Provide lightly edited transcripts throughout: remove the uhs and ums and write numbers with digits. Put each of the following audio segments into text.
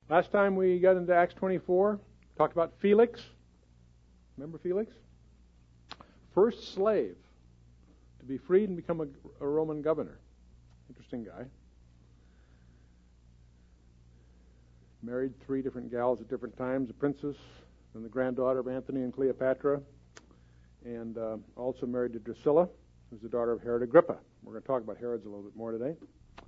Last time we got into Acts 24, talked about Felix. Remember Felix? First slave to be freed and become a Roman governor. Interesting guy. Married 3 different gals at different times, a princess, and the granddaughter of Antony and Cleopatra, and also married to Drusilla, who's the daughter of Herod Agrippa. We're going to talk about Herod's a little bit more today.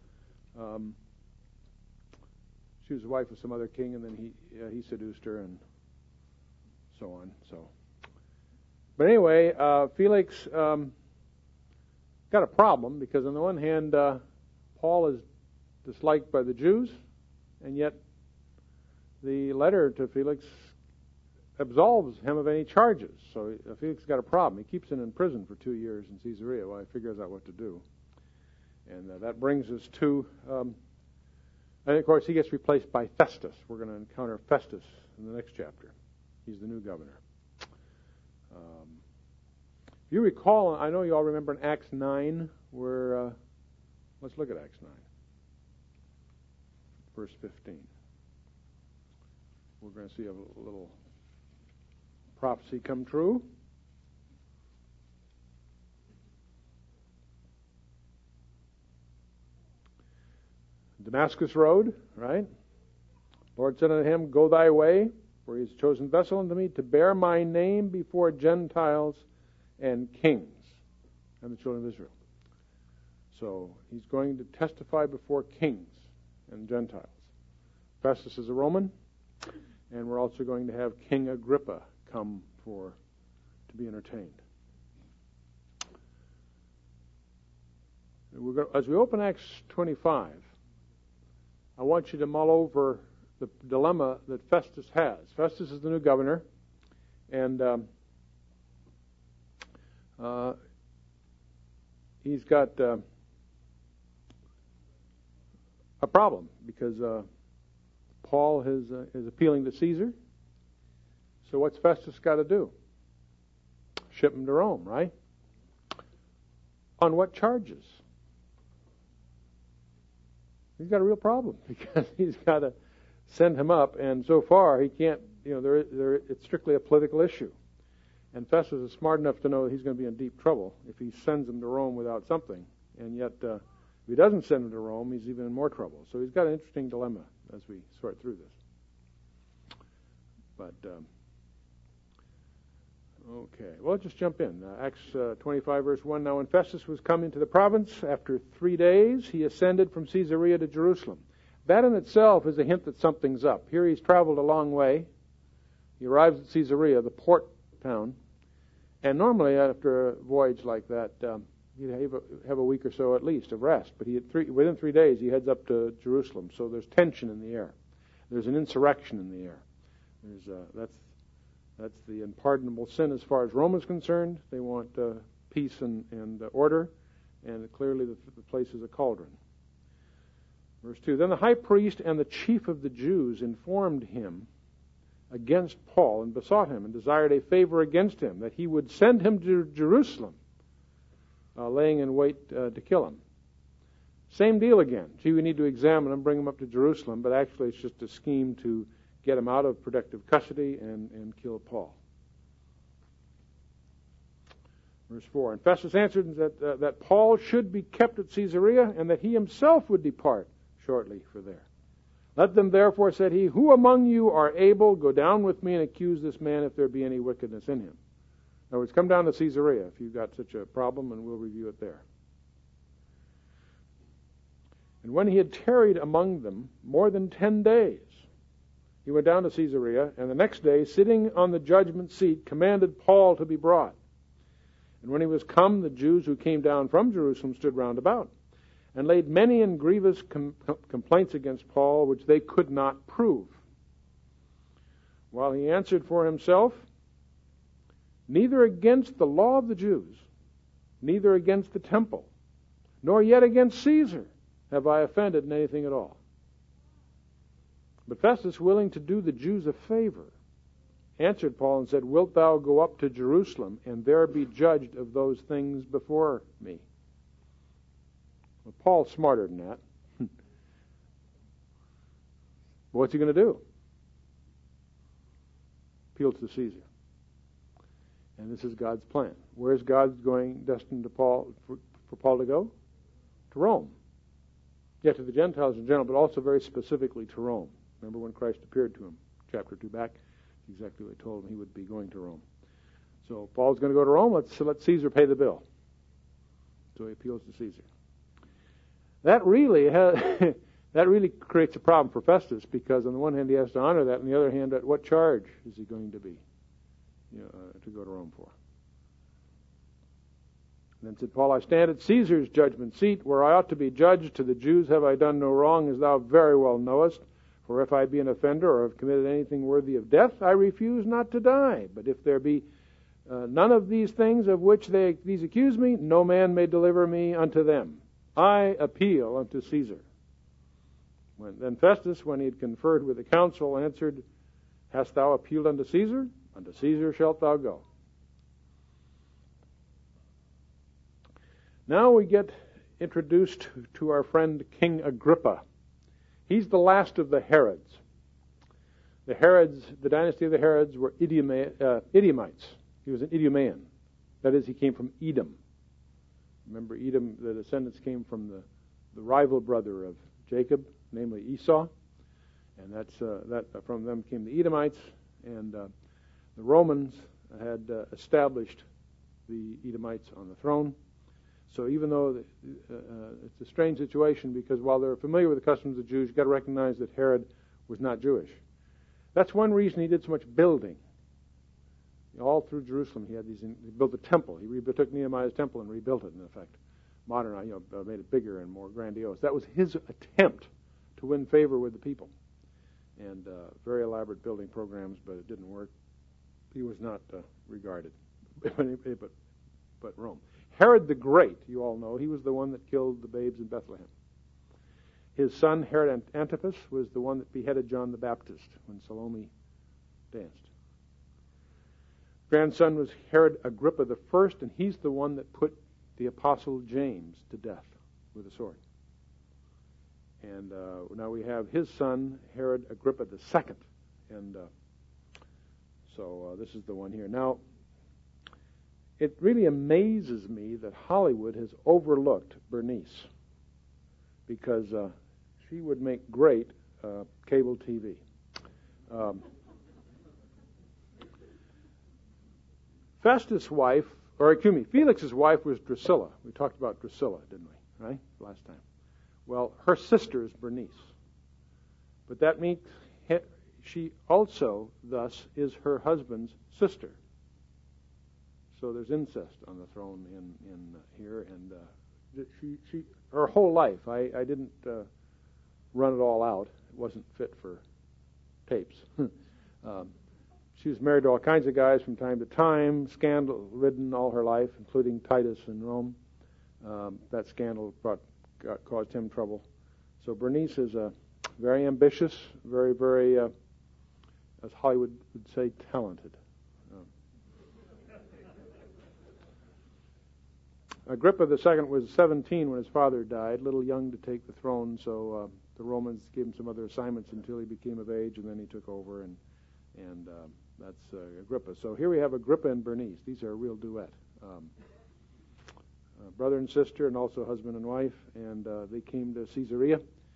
She was the wife of some other king, and then he seduced her, and so on. But anyway, Felix got a problem because on the one hand, Paul is disliked by the Jews, and yet the letter to Felix absolves him of any charges. So Felix got a problem. He keeps him in prison for 2 years in Caesarea while he figures out what to do. And that brings us to, and of course he gets replaced by Festus. We're going to encounter Festus in the next chapter. He's the new governor. If you recall, I know you all remember in Acts 9 where, let's look at Acts 9, verse 15. We're going to see a little prophecy come true. Damascus Road, right? Lord said unto him, Go thy way, for he is a chosen vessel unto me, to bear my name before Gentiles and kings and the children of Israel. So he's going to testify before kings and Gentiles. Festus is a Roman, and we're also going to have King Agrippa come to be entertained. As we open Acts 25, I want you to mull over the dilemma that Festus has. Festus is the new governor, and he's got a problem because Paul is appealing to Caesar. So what's Festus got to do? Ship him to Rome, right? On what charges? He's got a real problem because he's got to send him up, and so far he can't. It's strictly a political issue. And Festus is smart enough to know that he's going to be in deep trouble if he sends him to Rome without something. And yet, if he doesn't send him to Rome, he's even in more trouble. So he's got an interesting dilemma as we sort through this. But okay, well, let's just jump in. Acts 25, verse 1. Now when Festus was come into the province, after 3 days, he ascended from Caesarea to Jerusalem. That in itself is a hint that something's up. Here he's traveled a long way. He arrives at Caesarea, the port town. And normally after a voyage like that, he'd have a week or so at least of rest. But within 3 days, he heads up to Jerusalem. So there's tension in the air. There's an insurrection in the air. That's the unpardonable sin as far as Rome is concerned. They want peace and order, and clearly the place is a cauldron. Verse 2, Then the high priest and the chief of the Jews informed him against Paul and besought him and desired a favor against him, that he would send him to Jerusalem, laying in wait to kill him. Same deal again. Gee, we need to examine him, bring him up to Jerusalem, but actually it's just a scheme to get him out of protective custody and kill Paul. Verse 4, And Festus answered that Paul should be kept at Caesarea, and that he himself would depart shortly for there. Let them therefore, said he, who among you are able, go down with me and accuse this man if there be any wickedness in him. In other words, come down to Caesarea if you've got such a problem, and we'll review it there. And when he had tarried among them more than 10 days, he went down to Caesarea, and the next day, sitting on the judgment seat, commanded Paul to be brought. And when he was come, the Jews who came down from Jerusalem stood round about, and laid many and grievous complaints against Paul, which they could not prove. While he answered for himself, Neither against the law of the Jews, neither against the temple, nor yet against Caesar have I offended in anything at all. But Festus, willing to do the Jews a favor, answered Paul and said, Wilt thou go up to Jerusalem, and there be judged of those things before me? Well, Paul's smarter than that. What's he going to do? Appeal to Caesar. And this is God's plan. Where's God destined for Paul to go? To Rome. Yet to the Gentiles in general, but also very specifically to Rome. Remember when Christ appeared to him, chapter 2 back? Exactly what he told him he would be going to Rome. So Paul's going to go to Rome. Let Caesar pay the bill. So he appeals to Caesar. That really creates a problem for Festus, because on the one hand he has to honor that, on the other hand, at what charge is he going to be to go to Rome for? And then said Paul, I stand at Caesar's judgment seat, where I ought to be judged. To the Jews have I done no wrong, as thou very well knowest. For if I be an offender or have committed anything worthy of death, I refuse not to die. But if there be none of these things of which these accuse me, no man may deliver me unto them. I appeal unto Caesar. Then Festus, when he had conferred with the council, answered, Hast thou appealed unto Caesar? Unto Caesar shalt thou go. Now we get introduced to our friend King Agrippa. He's the last of the Herods. The dynasty of the Herods were Edomites. He was an Idumean. That is, he came from Edom. Remember, Edom, the descendants came from the rival brother of Jacob, namely Esau. And that from them came the Edomites. And the Romans had established the Edomites on the throne. So even though it's a strange situation, because while they're familiar with the customs of the Jews, you've got to recognize that Herod was not Jewish. That's one reason he did so much building. All through Jerusalem, he built a temple. He took Nehemiah's temple and rebuilt it, in effect. Modernized, made it bigger and more grandiose. That was his attempt to win favor with the people. And very elaborate building programs, but it didn't work. He was not regarded, but Rome. Herod the Great, you all know, he was the one that killed the babes in Bethlehem. His son, Herod Antipas, was the one that beheaded John the Baptist when Salome danced. Grandson was Herod Agrippa the First, and he's the one that put the apostle James to death with a sword. And now we have his son, Herod Agrippa the Second, and so this is the one here. Now, it really amazes me that Hollywood has overlooked Bernice, because she would make great cable TV. Felix's wife was Drusilla. We talked about Drusilla, didn't we? Right? Last time. Well, her sister is Bernice. But that means she also, thus, is her husband's sister. So there's incest on the throne in here, and she her whole life. I didn't run it all out. It wasn't fit for tapes. She was married to all kinds of guys from time to time, scandal-ridden all her life, including Titus in Rome. That scandal caused him trouble. So Bernice is very ambitious, very, very, as Hollywood would say, talented. Agrippa II was 17 when his father died, a little young to take the throne, so the Romans gave him some other assignments until he became of age, and then he took over, and that's Agrippa. So here we have Agrippa and Bernice. These are a real duet. Brother and sister, and also husband and wife, and they came to Caesarea.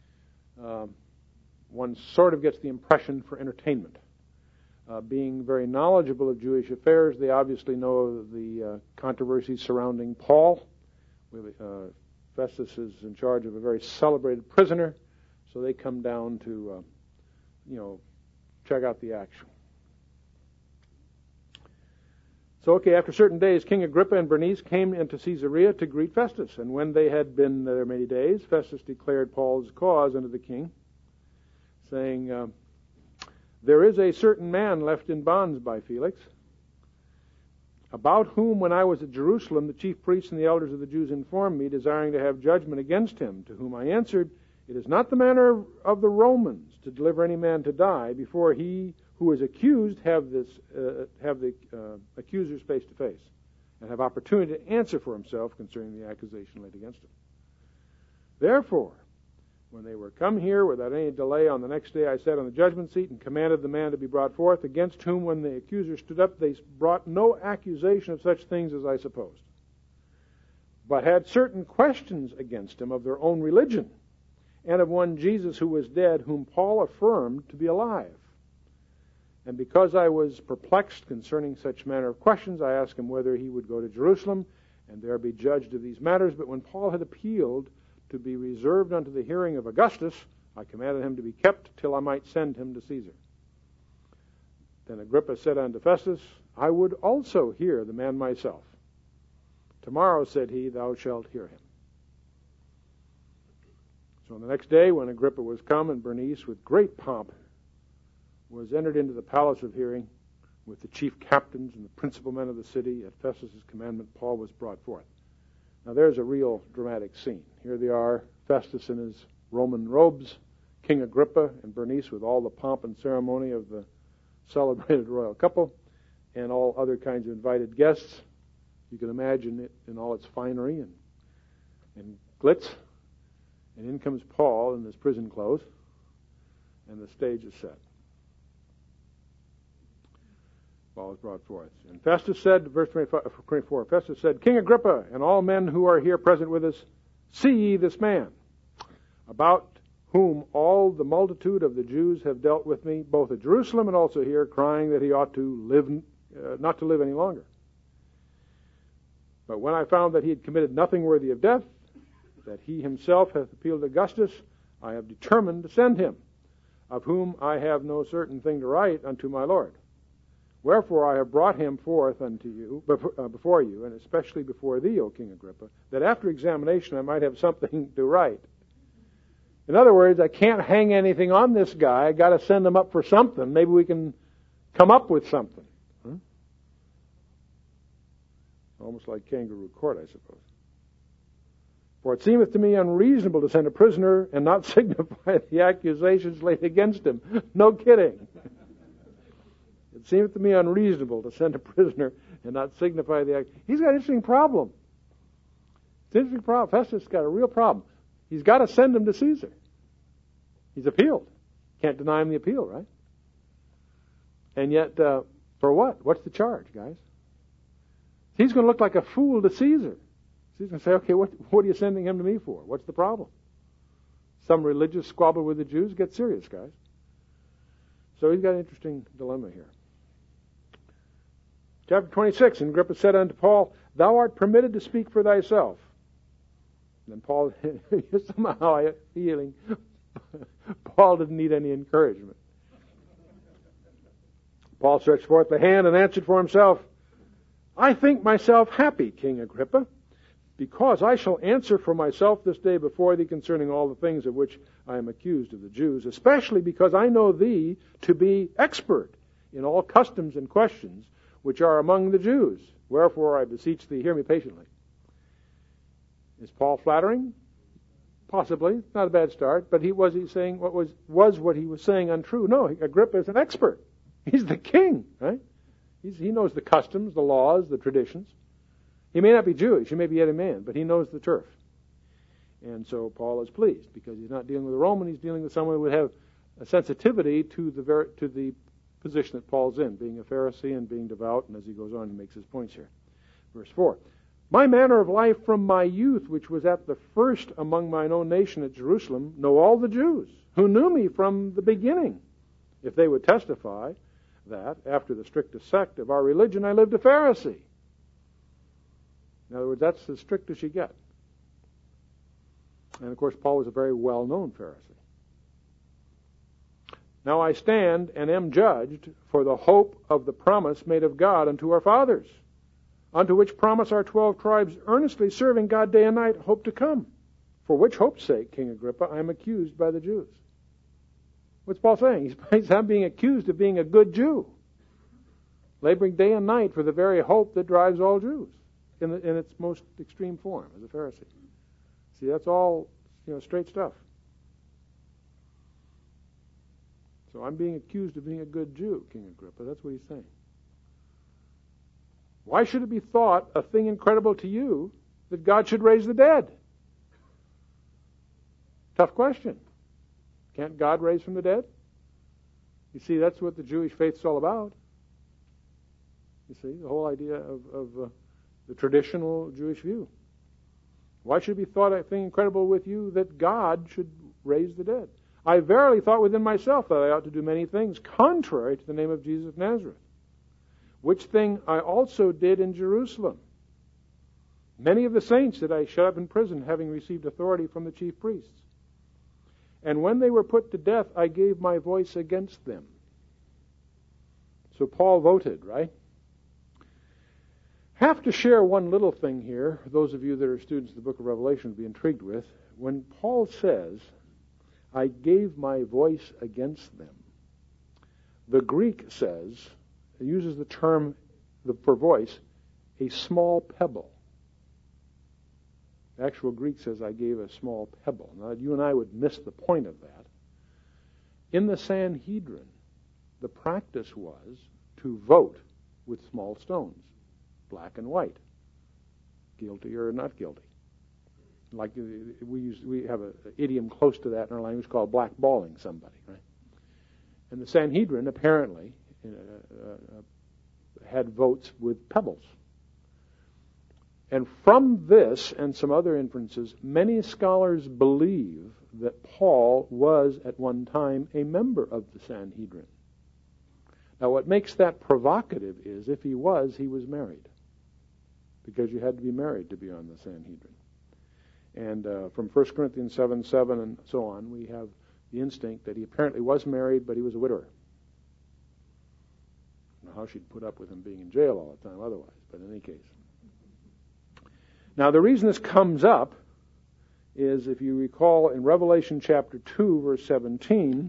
One sort of gets the impression for entertainment. Being very knowledgeable of Jewish affairs, they obviously know the controversies surrounding Paul. Festus is in charge of a very celebrated prisoner, so they come down to, check out the action. So, after certain days, King Agrippa and Bernice came into Caesarea to greet Festus. And when they had been there many days, Festus declared Paul's cause unto the king, saying, there is a certain man left in bonds by Felix, about whom when I was at Jerusalem, the chief priests and the elders of the Jews informed me, desiring to have judgment against him, to whom I answered, it is not the manner of the Romans to deliver any man to die before he who is accused have the accusers face to face, and have opportunity to answer for himself concerning the accusation laid against him. Therefore, When they were come here without any delay, on the next day I sat on the judgment seat and commanded the man to be brought forth, against whom, when the accuser stood up, they brought no accusation of such things as I supposed, but had certain questions against him of their own religion, and of one Jesus who was dead, whom Paul affirmed to be alive. And because I was perplexed concerning such manner of questions, I asked him whether he would go to Jerusalem and there be judged of these matters. But when Paul had appealed to be reserved unto the hearing of Augustus, I commanded him to be kept till I might send him to Caesar. Then Agrippa said unto Festus, I would also hear the man myself. Tomorrow, said he, thou shalt hear him. So on the next day, when Agrippa was come, and Bernice, with great pomp, was entered into the palace of hearing, with the chief captains and the principal men of the city, at Festus' commandment, Paul was brought forth. Now there's a real dramatic scene. Here they are, Festus in his Roman robes, King Agrippa and Bernice with all the pomp and ceremony of the celebrated royal couple, and all other kinds of invited guests. You can imagine it in all its finery and glitz. And in comes Paul in his prison clothes, and the stage is set. Paul is brought forth. And Festus said, verse 24, Festus said, King Agrippa, and all men who are here present with us, see ye this man, about whom all the multitude of the Jews have dealt with me, both at Jerusalem and also here, crying that he ought to live, not to live any longer. But when I found that he had committed nothing worthy of death, that he himself hath appealed to Augustus, I have determined to send him, of whom I have no certain thing to write unto my Lord. Wherefore I have brought him forth unto you, before you, and especially before thee, O King Agrippa, that after examination I might have something to write. In other words, I can't hang anything on this guy. I got to send him up for something. Maybe we can come up with something. Almost like kangaroo court, I suppose. For it seemeth to me unreasonable to send a prisoner and not signify the accusations laid against him. No kidding. It seemeth to me unreasonable to send a prisoner and not signify the accusation. He's got an interesting problem. It's an interesting problem. Festus got a real problem. He's got to send him to Caesar. He's appealed. Can't deny him the appeal, right? And yet, for what? What's the charge, guys? He's going to look like a fool to Caesar. He's going to say, okay, what are you sending him to me for? What's the problem? Some religious squabble with the Jews? Get serious, guys. So he's got an interesting dilemma here. Chapter 26, and Agrippa said unto Paul, Thou art permitted to speak for thyself. And then Paul, somehow I have a feeling, Paul didn't need any encouragement. Paul stretched forth the hand and answered for himself, I think myself happy, King Agrippa, because I shall answer for myself this day before thee concerning all the things of which I am accused of the Jews, especially because I know thee to be expert in all customs and questions which are among the Jews. Wherefore I beseech thee, hear me patiently. Is Paul flattering? Possibly. Not a bad start. But was he saying what was what he was saying untrue? No, Agrippa is an expert. He's the king, right? He knows the customs, the laws, the traditions. He may not be Jewish, he may be yet a man, but he knows the turf. And so Paul is pleased because he's not dealing with a Roman, he's dealing with someone who would have a sensitivity to the position that Paul's in, being a Pharisee and being devout, and as he goes on, he makes his points here. Verse 4, My manner of life from my youth, which was at the first among mine own nation at Jerusalem, know all the Jews, who knew me from the beginning, if they would testify that, after the strictest sect of our religion, I lived a Pharisee. In other words, that's as strict as you get. And of course, Paul was a very well-known Pharisee. Now I stand and am judged for the hope of the promise made of God unto our fathers, unto which promise our 12 tribes, earnestly serving God day and night, hope to come. For which hope's sake, King Agrippa, I am accused by the Jews. What's Paul saying? I'm being accused of being a good Jew, laboring day and night for the very hope that drives all Jews in its most extreme form as a Pharisee. See, that's all straight stuff. So I'm being accused of being a good Jew, King Agrippa. That's what he's saying. Why should it be thought a thing incredible to you that God should raise the dead? Tough question. Can't God raise from the dead? You see, that's what the Jewish faith is all about. You see, the whole idea of the traditional Jewish view. Why should it be thought a thing incredible with you that God should raise the dead? I verily thought within myself that I ought to do many things contrary to the name of Jesus of Nazareth, which thing I also did in Jerusalem. Many of the saints did I shut up in prison, having received authority from the chief priests. And when they were put to death, I gave my voice against them. So Paul voted, right? Have to share one little thing here. Those of you that are students of the book of Revelation will be intrigued with. When Paul says, I gave my voice against them, the Greek says, it uses the term for voice, a small pebble. The actual Greek says, I gave a small pebble. Now, you and I would miss the point of that. In the Sanhedrin, the practice was to vote with small stones, black and white, guilty or not guilty. Like we have an idiom close to that in our language called blackballing somebody, right? And the Sanhedrin apparently had votes with pebbles. And from this and some other inferences, many scholars believe that Paul was at one time a member of the Sanhedrin. Now, what makes that provocative is if he was married, because you had to be married to be on the Sanhedrin. And from 1 Corinthians 7:7 and so on, we have the instinct that he apparently was married, but he was a widower. I don't know how she'd put up with him being in jail all the time otherwise, but in any case. Now, the reason this comes up is, if you recall, in Revelation chapter 2, verse 17,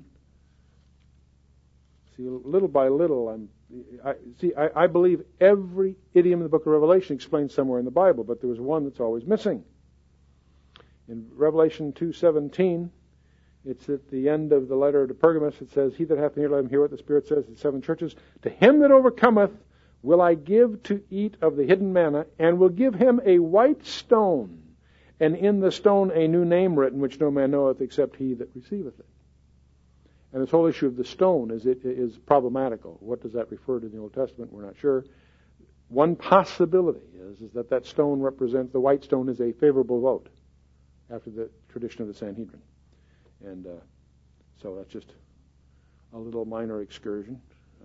see, little by little, I believe every idiom in the book of Revelation explained somewhere in the Bible, but there was one that's always missing. In Revelation 2:17, it's at the end of the letter to Pergamos. It says, he that hath an ear, let him hear what the Spirit says to the seven churches. To him that overcometh will I give to eat of the hidden manna, and will give him a white stone, and in the stone a new name written, which no man knoweth except he that receiveth it. And this whole issue of the stone is problematical. What does that refer to in the Old Testament? We're not sure. One possibility is that that stone represents, the white stone is a favorable vote after the tradition of the Sanhedrin. And so that's just a little minor excursion.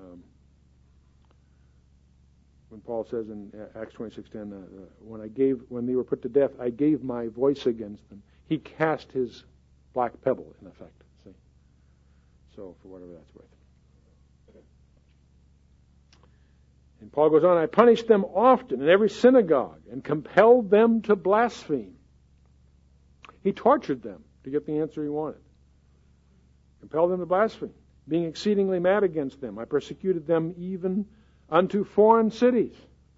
When Paul says in Acts 26:10, when they were put to death, I gave my voice against them. He cast his black pebble, in effect. See? So, for whatever that's worth. And Paul goes on, I punished them often in every synagogue and compelled them to blaspheme. He tortured them to get the answer he wanted. Compelled them to blaspheme. Being exceedingly mad against them, I persecuted them even unto foreign cities.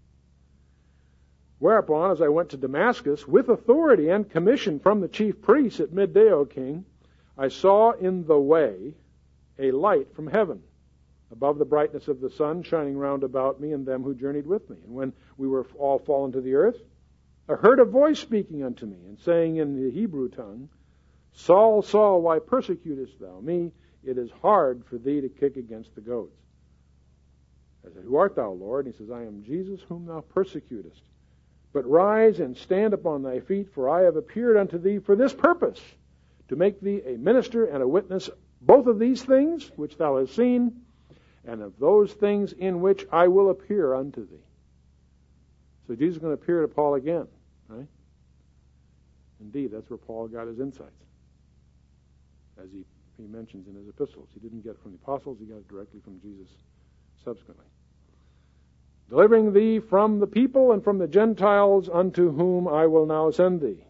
Whereupon, as I went to Damascus, with authority and commission from the chief priests at midday, O king, I saw in the way a light from heaven, above the brightness of the sun, shining round about me and them who journeyed with me. And when we were all fallen to the earth, I heard a voice speaking unto me, and saying in the Hebrew tongue, Saul, Saul, why persecutest thou me? It is hard for thee to kick against the goads. I said, who art thou, Lord? And he says, I am Jesus whom thou persecutest. But rise and stand upon thy feet, for I have appeared unto thee for this purpose, to make thee a minister and a witness, both of these things which thou hast seen, and of those things in which I will appear unto thee. So Jesus is going to appear to Paul again, right? Indeed, that's where Paul got his insights, as he mentions in his epistles. He didn't get it from the apostles, he got it directly from Jesus subsequently. Delivering thee from the people and from the Gentiles, unto whom I will now send thee.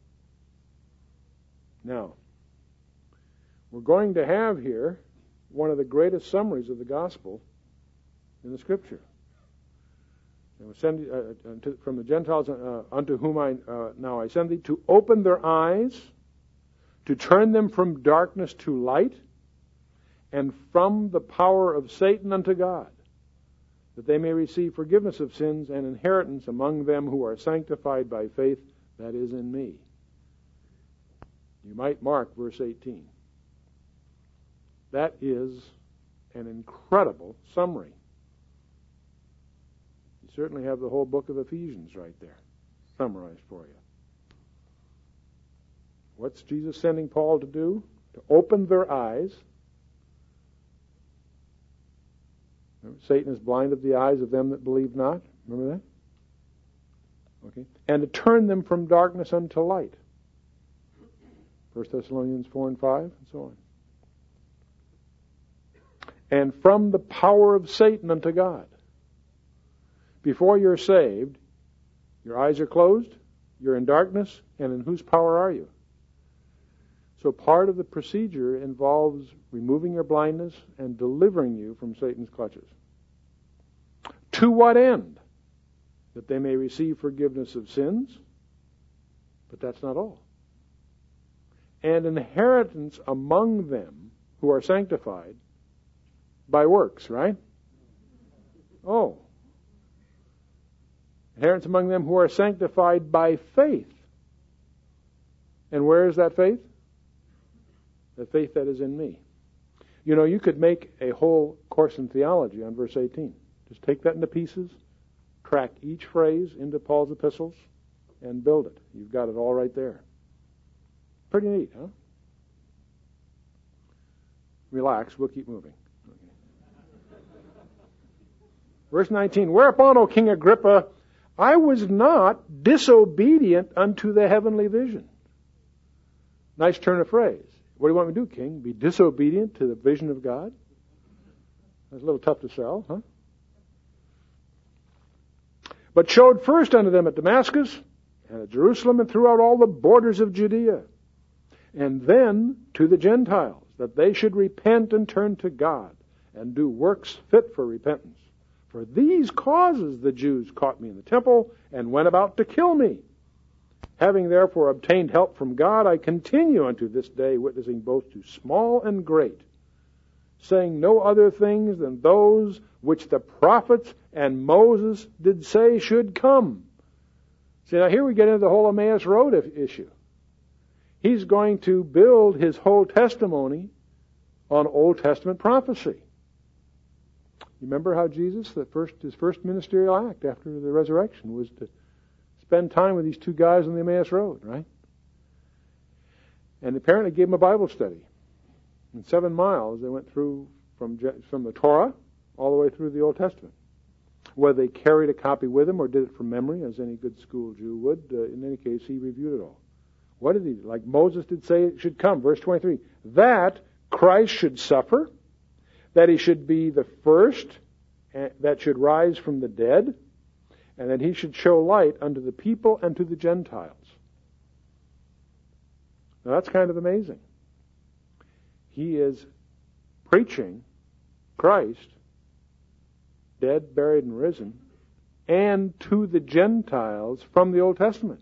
Now, we're going to have here one of the greatest summaries of the gospel in the Scripture. And will send from the Gentiles, unto whom I send thee, to open their eyes, to turn them from darkness to light, and from the power of Satan unto God, that they may receive forgiveness of sins and inheritance among them who are sanctified by faith that is in me. You might mark verse 18. That is an incredible summary. You certainly have the whole book of Ephesians right there, summarized for you. What's Jesus sending Paul to do? To open their eyes. Remember, Satan has blinded the eyes of them that believe not. Remember that? Okay. And to turn them from darkness unto light. 1 Thessalonians 4 and 5, and so on. And from the power of Satan unto God. Before you're saved, your eyes are closed, you're in darkness, and in whose power are you? So part of the procedure involves removing your blindness and delivering you from Satan's clutches. To what end? That they may receive forgiveness of sins. But that's not all. And inheritance among them who are sanctified by works, right? Oh. Inheritance among them who are sanctified by faith. And where is that faith? The faith that is in me. You know, you could make a whole course in theology on verse 18. Just take that into pieces, track each phrase into Paul's epistles, and build it. You've got it all right there. Pretty neat, huh? Relax, we'll keep moving. Okay. Verse 19, Whereupon, O King Agrippa, I was not disobedient unto the heavenly vision. Nice turn of phrase. What do you want me to do, King? Be disobedient to the vision of God? That's a little tough to sell, huh? But showed first unto them at Damascus, and at Jerusalem, and throughout all the borders of Judea, and then to the Gentiles, that they should repent and turn to God, and do works fit for repentance. For these causes the Jews caught me in the temple, and went about to kill me. Having therefore obtained help from God, I continue unto this day, witnessing both to small and great, saying no other things than those which the prophets and Moses did say should come. See, now here we get into the whole Emmaus Road issue. He's going to build his whole testimony on Old Testament prophecy. You remember how Jesus, his first ministerial act after the resurrection was to spend time with these two guys on the Emmaus Road, right? And apparently gave them a Bible study. In 7 miles, they went through from the Torah all the way through the Old Testament. Whether they carried a copy with them or did it from memory, as any good school Jew would, in any case, he reviewed it all. What did he do? Like Moses did say it should come. Verse 23, that Christ should suffer, that he should be the first that should rise from the dead, and that he should show light unto the people and to the Gentiles. Now that's kind of amazing. He is preaching Christ, dead, buried, and risen, and to the Gentiles from the Old Testament.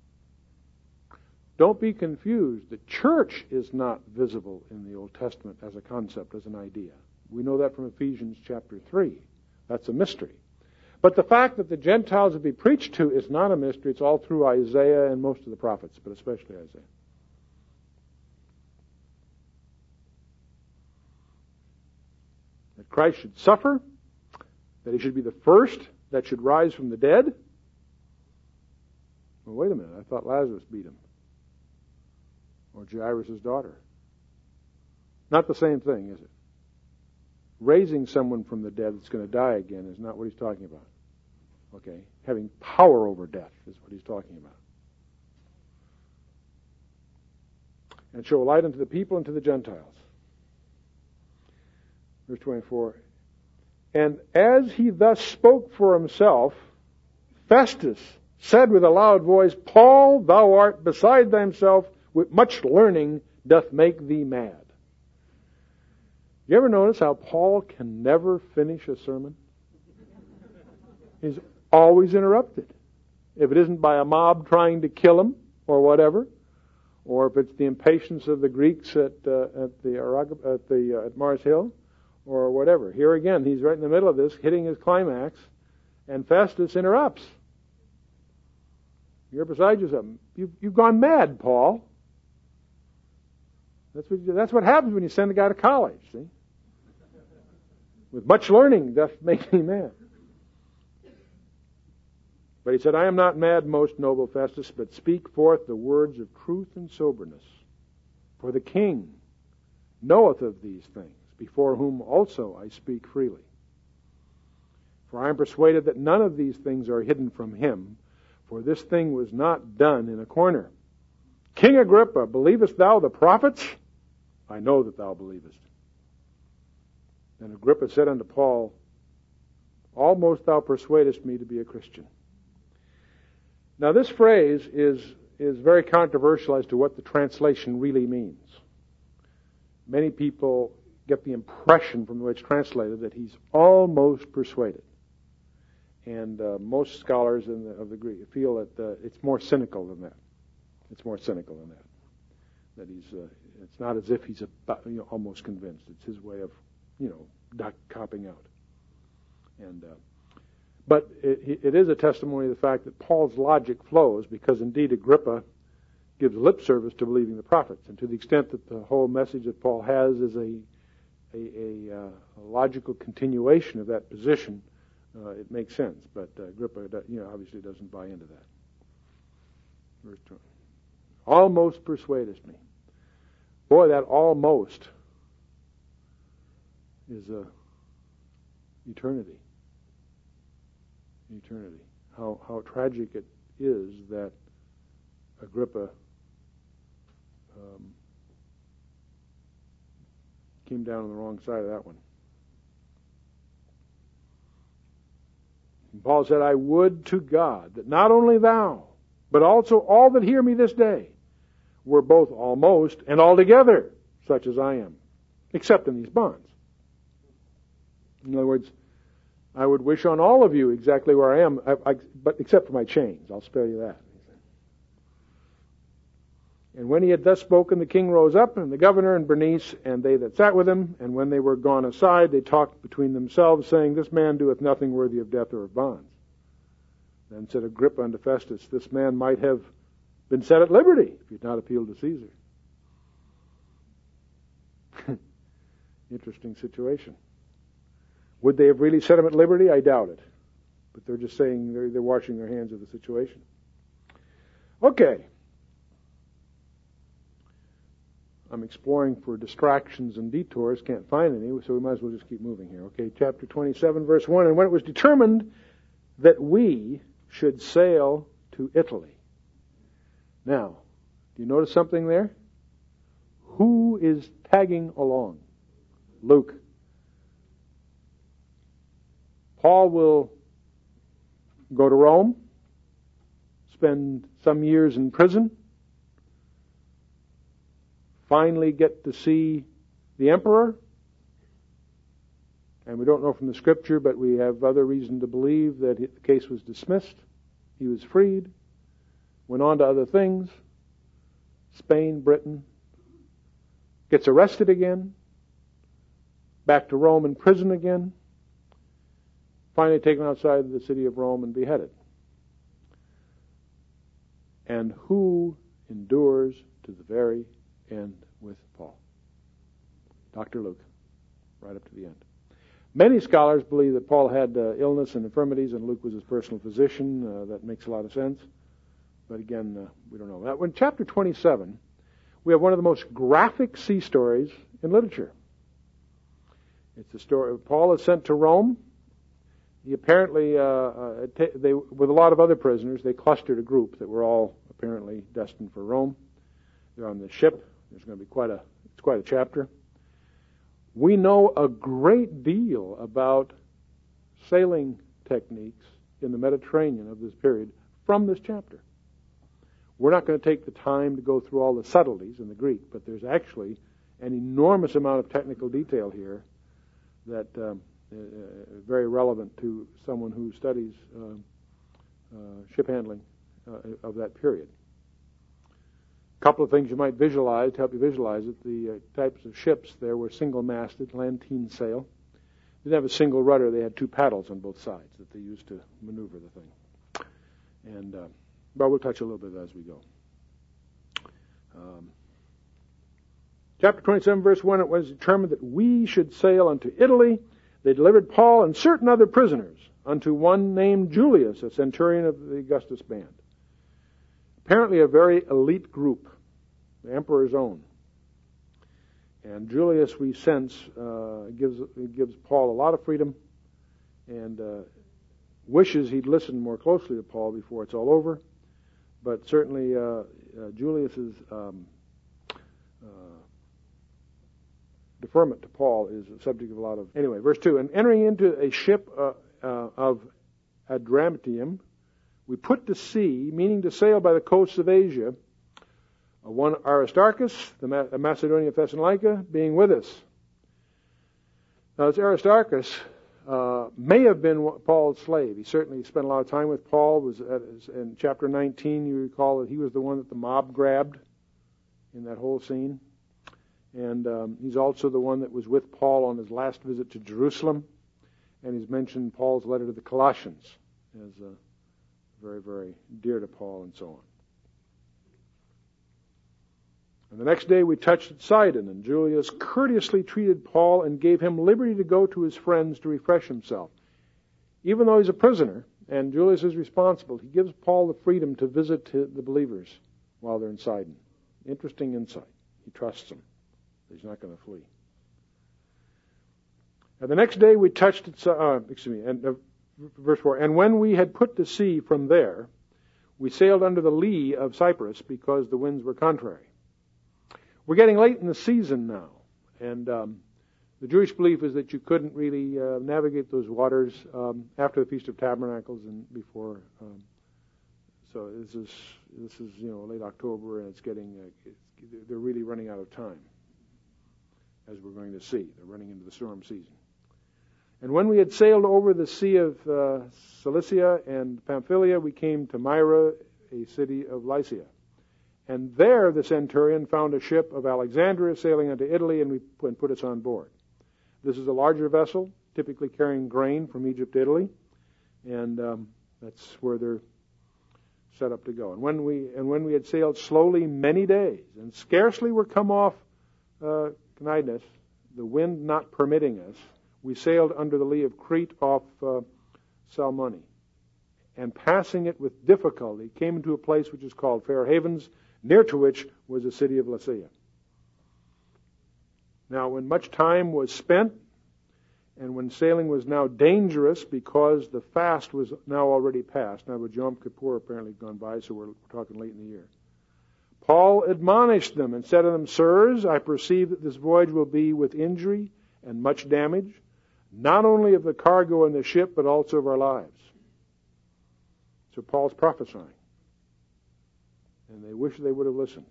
Don't be confused. The church is not visible in the Old Testament as a concept, as an idea. We know that from Ephesians chapter 3. That's a mystery. But the fact that the Gentiles would be preached to is not a mystery. It's all through Isaiah and most of the prophets, but especially Isaiah. That Christ should suffer, that he should be the first that should rise from the dead. Well, wait a minute. I thought Lazarus beat him. Or Jairus' daughter. Not the same thing, is it? Raising someone from the dead that's going to die again is not what he's talking about. Okay? Having power over death is what he's talking about. And show light unto the people and to the Gentiles. Verse 24. And as he thus spoke for himself, Festus said with a loud voice, Paul, thou art beside thyself, with much learning doth make thee mad. You ever notice how Paul can never finish a sermon? He's always interrupted. If it isn't by a mob trying to kill him or whatever, or if it's the impatience of the Greeks at Mars Hill, or whatever. Here again, he's right in the middle of this, hitting his climax, and Festus interrupts. You're beside yourself. You've gone mad, Paul. That's what happens when you send a guy to college, see? With much learning doth make me mad. But he said, I am not mad, most noble Festus, but speak forth the words of truth and soberness. For the king knoweth of these things, before whom also I speak freely. For I am persuaded that none of these things are hidden from him, for this thing was not done in a corner. King Agrippa, believest thou the prophets? I know that thou believest. And Agrippa said unto Paul, almost thou persuadest me to be a Christian. Now this phrase is very controversial as to what the translation really means. Many people get the impression from the way it's translated that he's almost persuaded. And most scholars of the Greek feel that it's more cynical than that. It's more cynical than that. That it's not as if he's almost convinced. It's his way of, copping out. And but it is a testimony of the fact that Paul's logic flows, because indeed Agrippa gives lip service to believing the prophets, and to the extent that the whole message that Paul has is a logical continuation of that position, it makes sense. But Agrippa, obviously doesn't buy into that. Verse 20. Almost persuadest me. Boy, that almost is eternity. Eternity. How tragic it is that Agrippa came down on the wrong side of that one. And Paul said, I would to God that not only thou, but also all that hear me this day were both almost and altogether such as I am, except in these bonds. In other words, I would wish on all of you exactly where I am, but except for my chains. I'll spare you that. And when he had thus spoken, the king rose up, and the governor and Bernice, and they that sat with him. And when they were gone aside, they talked between themselves, saying, This man doeth nothing worthy of death or of bonds. Then said Agrippa unto Festus, This man might have been set at liberty, if he had not appealed to Caesar. Interesting situation. Would they have really set him at liberty? I doubt it. But they're just saying they're washing their hands of the situation. Okay. I'm exploring for distractions and detours. Can't find any, so we might as well just keep moving here. Okay, chapter 27, verse 1. And when it was determined that we should sail to Italy. Now, do you notice something there? Who is tagging along? Luke. Paul will go to Rome, spend some years in prison, finally get to see the emperor. And we don't know from the scripture, but we have other reason to believe that the case was dismissed. He was freed, went on to other things, Spain, Britain, gets arrested again, back to Rome in prison again, finally taken outside the city of Rome and beheaded. And who endures to the very end with Paul? Dr. Luke, right up to the end. Many scholars believe that Paul had illness and infirmities, and Luke was his personal physician. That makes a lot of sense. But again, we don't know. Now, in chapter 27, we have one of the most graphic sea stories in literature. It's the story of Paul is sent to Rome. He apparently, with a lot of other prisoners, they clustered a group that were all apparently destined for Rome. They're on the ship. There's going to be quite a chapter. We know a great deal about sailing techniques in the Mediterranean of this period from this chapter. We're not going to take the time to go through all the subtleties in the Greek, but there's actually an enormous amount of technical detail here that very relevant to someone who studies ship handling of that period. A couple of things you might visualize to help you visualize it. The types of ships there were single-masted, lantine sail. They didn't have a single rudder. They had two paddles on both sides that they used to maneuver the thing. And but we'll touch a little bit as we go. Chapter 27, verse 1, it was determined that we should sail unto Italy. They delivered Paul and certain other prisoners unto one named Julius, a centurion of the Augustus band. Apparently a very elite group, the emperor's own. And Julius, we sense, gives Paul a lot of freedom and wishes he'd listened more closely to Paul before it's all over. But certainly Julius's deferment to Paul is a subject of a lot of... Anyway, verse 2, and entering into a ship of Adramyttium, we put to sea, meaning to sail by the coasts of Asia, one Aristarchus, the Macedonian of Thessalonica, being with us. Now, this Aristarchus may have been Paul's slave. He certainly spent a lot of time with Paul. In chapter 19, you recall that he was the one that the mob grabbed in that whole scene. And he's also the one that was with Paul on his last visit to Jerusalem. And he's mentioned Paul's letter to the Colossians as very, very dear to Paul and so on. And the next day we touched at Sidon, and Julius courteously treated Paul and gave him liberty to go to his friends to refresh himself. Even though he's a prisoner, and Julius is responsible, he gives Paul the freedom to visit the believers while they're in Sidon. Interesting insight. He trusts them. He's not going to flee. And the next day we touched at, verse 4, and when we had put to sea from there, we sailed under the lee of Cyprus because the winds were contrary. We're getting late in the season now, and the Jewish belief is that you couldn't really navigate those waters after the Feast of Tabernacles and before. So this is late October, and it's getting they're really running out of time, as we're going to see. They're running into the storm season. And when we had sailed over the sea of Cilicia and Pamphylia, we came to Myra, a city of Lycia. And there the centurion found a ship of Alexandria sailing into Italy, and put us on board. This is a larger vessel, typically carrying grain from Egypt to Italy, and that's where they're set up to go. And when we had sailed slowly many days, and scarcely were come off Cnidus, the wind not permitting us, we sailed under the lee of Crete off Salmone, and passing it with difficulty, came into a place which is called Fair Havens, near to which was the city of Lasea. Now, when much time was spent, and when sailing was now dangerous because the fast was now already past, now with Yom Kippur apparently gone by, so we're talking late in the year, Paul admonished them and said to them, Sirs, I perceive that this voyage will be with injury and much damage, not only of the cargo and the ship, but also of our lives. So Paul's prophesying. And they wish they would have listened.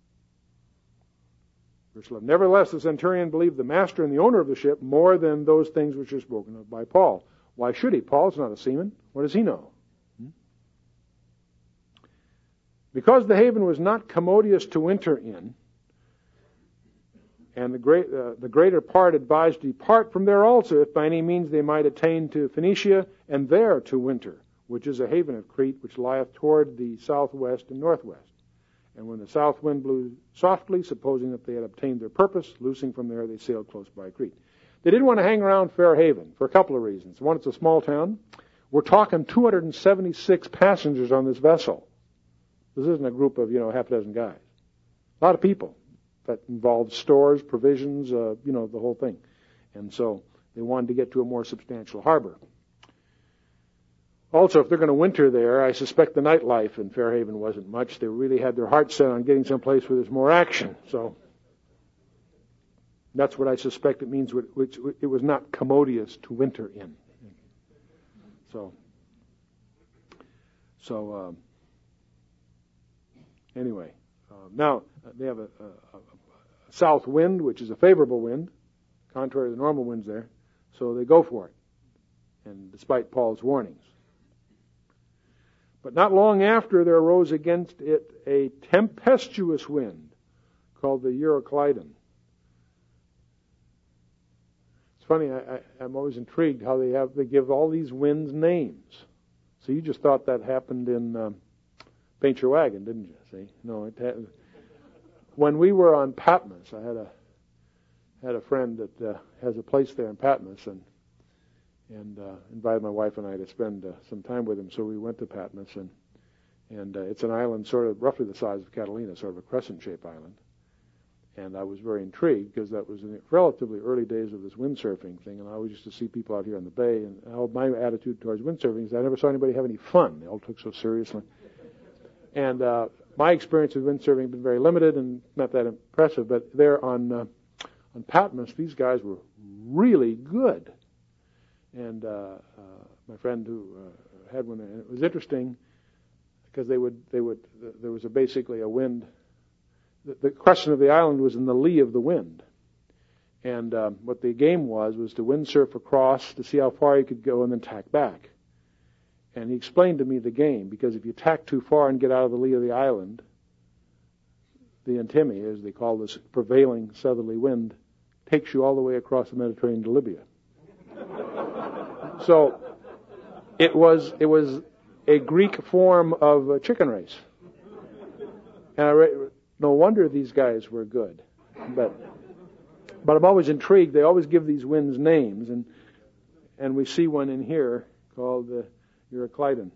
Verse 11. Nevertheless, the centurion believed the master and the owner of the ship more than those things which are spoken of by Paul. Why should he? Paul's not a seaman. What does he know? Because the haven was not commodious to winter in, and the greater part advised to depart from there also, if by any means they might attain to Phoenicia, and there to winter, which is a haven of Crete, which lieth toward the southwest and northwest. And when the south wind blew softly, supposing that they had obtained their purpose, loosing from there, they sailed close by Crete. They didn't want to hang around Fair Haven for a couple of reasons. One, it's a small town. We're talking 276 passengers on this vessel. This isn't a group of, half a dozen guys. A lot of people. That involved stores, provisions, the whole thing. And so they wanted to get to a more substantial harbor. Also, if they're going to winter there, I suspect the nightlife in Fair Haven wasn't much. They really had their hearts set on getting someplace where there's more action. So that's what I suspect it means, which it was not commodious to winter in. So anyway, now they have a south wind, which is a favorable wind, contrary to the normal winds there. So they go for it, and despite Paul's warnings. But not long after, there arose against it a tempestuous wind called the Euroclydon. It's funny, I'm always intrigued how they give all these winds names. So you just thought that happened in Paint Your Wagon, didn't you? See? No, when we were on Patmos, I had a had a friend that has a place there in Patmos, and invited my wife and I to spend some time with him. So we went to Patmos, and it's an island sort of roughly the size of Catalina, sort of a crescent-shaped island. And I was very intrigued because that was in the relatively early days of this windsurfing thing, and I always used to see people out here on the bay, and my attitude towards windsurfing is I never saw anybody have any fun. They all took so seriously. And my experience with windsurfing had been very limited and not that impressive, but there on Patmos, these guys were really good. And my friend who had one, and it was interesting because there was basically a wind. The crescent of the island was in the lee of the wind. And what the game was to windsurf across to see how far you could go and then tack back. And he explained to me the game, because if you tack too far and get out of the lee of the island, the Antimi, as they call this prevailing southerly wind, takes you all the way across the Mediterranean to Libya. So it was a Greek form of a chicken race. And no wonder these guys were good. But I'm always intrigued. They always give these winds names, and we see one in here called Euroclydon.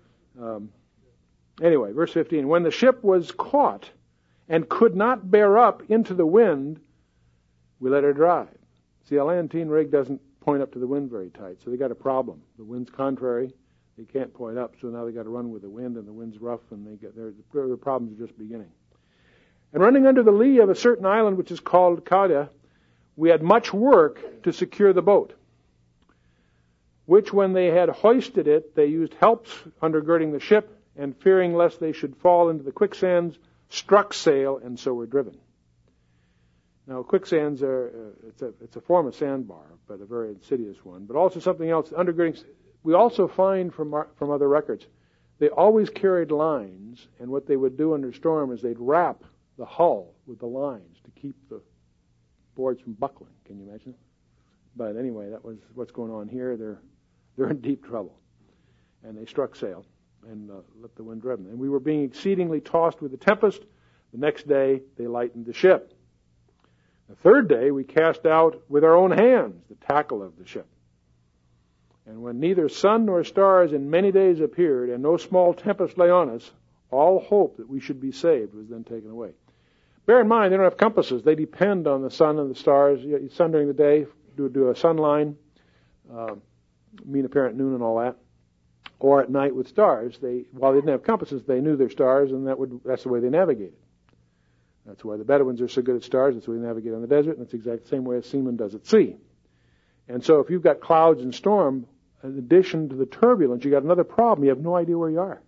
Anyway, verse 15. When the ship was caught and could not bear up into the wind, we let her drive. See, a Lantine rig doesn't point up to the wind very tight, so they got a problem. The wind's contrary. They can't point up, so now they got to run with the wind, and the wind's rough, and their problems are just beginning. And running under the lee of a certain island which is called Cauda, we had much work to secure the boat, which when they had hoisted it, they used helps undergirding the ship, and fearing lest they should fall into the quicksands, struck sail, and so were driven. Now, quicksands it's a form of sandbar, but a very insidious one, but also something else. Undergirding, we also find from other records, they always carried lines, and what they would do under storm is they'd wrap the hull with the lines to keep the boards from buckling. Can you imagine? But anyway, that was what's going on here. They're in deep trouble, and they struck sail and let the wind drive them. And we were being exceedingly tossed with the tempest. The next day, they lightened the ship. The third day, we cast out with our own hands the tackle of the ship. And when neither sun nor stars in many days appeared, and no small tempest lay on us, all hope that we should be saved was then taken away. Bear in mind, they don't have compasses. They depend on the sun and the stars. Sun during the day, do a sun line, mean apparent noon and all that. Or at night with stars. While they didn't have compasses, they knew their stars, and that's the way they navigated. That's why the Bedouins are so good at stars. That's the way they navigate on the desert, and that's exactly the same way a seaman does at sea. And so if you've got clouds and storm, in addition to the turbulence, you got another problem. You have no idea where you are.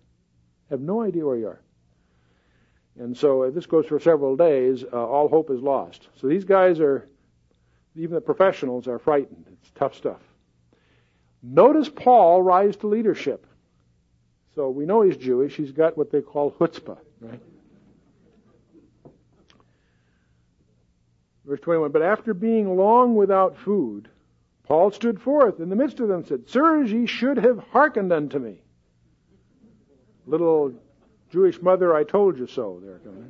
And so this goes for several days. All hope is lost. So these guys even the professionals are frightened. It's tough stuff. Notice Paul rise to leadership. So we know he's Jewish. He's got what they call chutzpah, right? Verse 21, but after being long without food, Paul stood forth in the midst of them and said, Sirs, ye should have hearkened unto me. Little Jewish mother, I told you so. There coming.